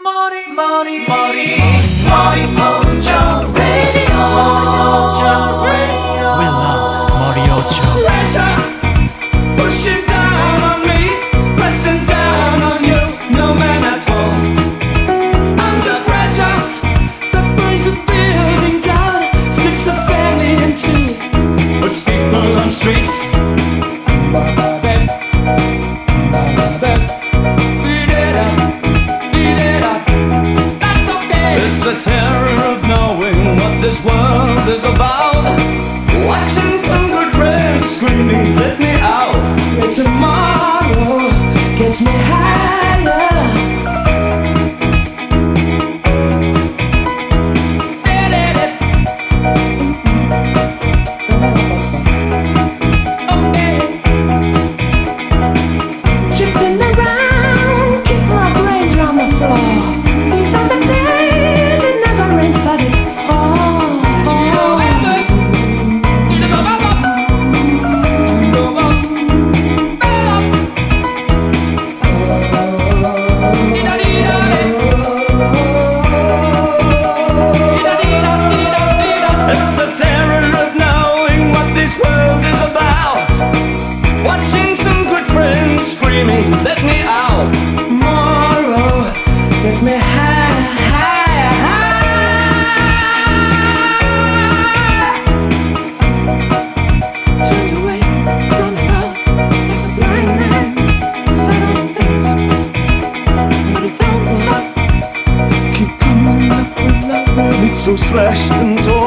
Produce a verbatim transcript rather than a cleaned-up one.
머리 머리 머리 머리 오죠 radio. We love 머리 오죠. Pressure pushing down on me, pressing down on you. No man has fall under pressure that brings the building down, splits the family in two, puts people on streets. It's the terror of knowing what this world is about. Watching some good friends screaming, let me out. Where tomorrow gets me higher. Chipping around, kick like rains on the floor. These are the days it never rains, but it pours. It's the terror of knowing what this world is about. Watching some good friends screaming, let me out. Tomorrow gets me high, high, high. Turned away from the world like a blind man, sat on the fence, but it don't look. Keep coming up with love, well, it's so slashed and torn.